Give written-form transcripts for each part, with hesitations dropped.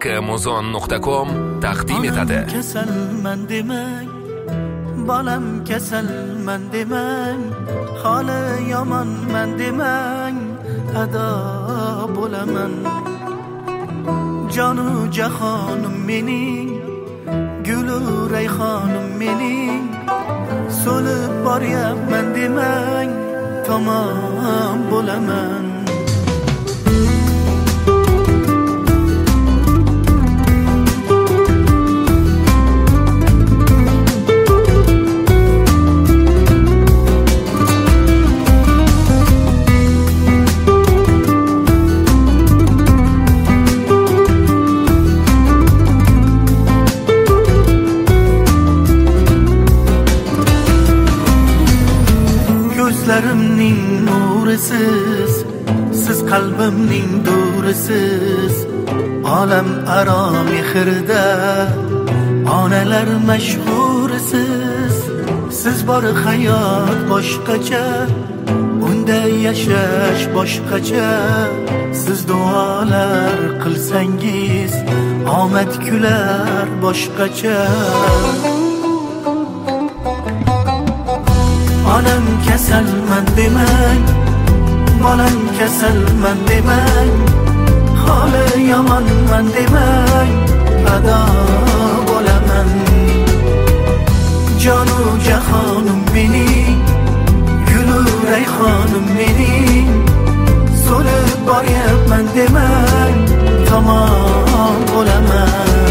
haqqimuzon.com taqdim etadi. Kasalman demang, bolam kasalman demang, holi yomonman demang, ado bo'laman. Jonu jahonim mening, gulu rayhonim mening, so'lib boryapman demang, tamom bo'laman. Ko'zlarimning nurisiz, siz qalbimning durisiz, olam aro mehrda onalar mashhurisiz. Siz bor hayot boshqacha, unda yashash boshqacha. Siz duolar qilsangiz omad kular boshqacha. Onam kasalman demang, bolam kasalman demang, holi yomonman demang, ado bo'laman. Jonu jahonim mening, gulu rayhonim mening, so'lib boryapman demang, tamom bo'laman.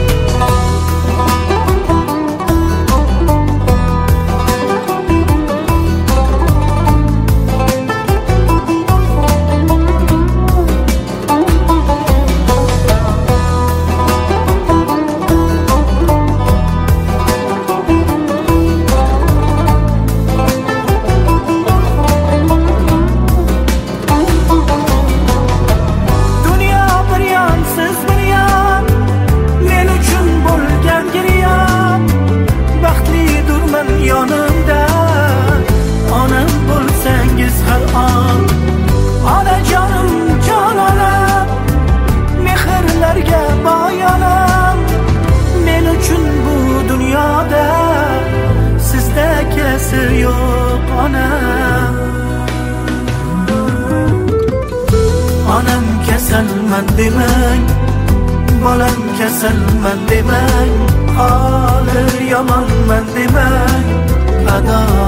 Yonimda onam bo'lsangiz har on, onajonim jonolam, mehrlarga boy onam. Men uchun bu dunyoda sizdagisi yo'q onam. Onam kasalman demang, bolam kasalman demang, holi yomonman demang, ado